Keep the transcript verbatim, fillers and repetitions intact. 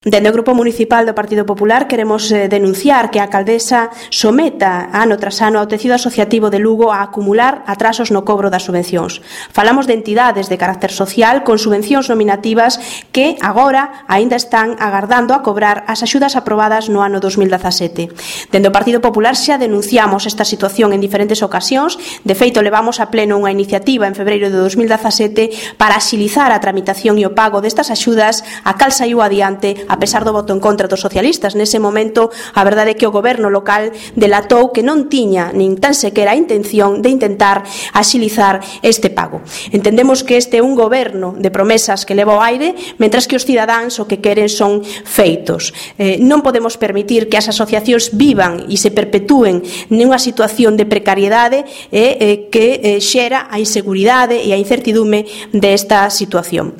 Dende o Grupo Municipal do Partido Popular queremos eh, denunciar que a alcaldesa someta ano tras ano ao tecido asociativo de Lugo a acumular atrasos no cobro das subvencións. Falamos de entidades de carácter social con subvencións nominativas que agora aínda están agardando a cobrar as axudas aprobadas no ano dos mil dezasete. Dende o Partido Popular xa denunciamos esta situación en diferentes ocasións. De feito, levamos a pleno unha iniciativa en febreiro de dos mil dezasete para axilizar a tramitación e o pago destas axudas, a cal saiu adiante a pesar do voto en contra dos socialistas. Nese momento, a verdade é que o goberno local delatou que non tiña nin tan sequera a intención de intentar axilizar este pago. Entendemos que este é un goberno de promesas que leva ao aire, mentras que os cidadáns o que queren son feitos. Eh, non podemos permitir que as asociacións vivan e se perpetúen nunha situación de precariedade eh, eh, que eh, xera a inseguridade e a incertidume desta situación.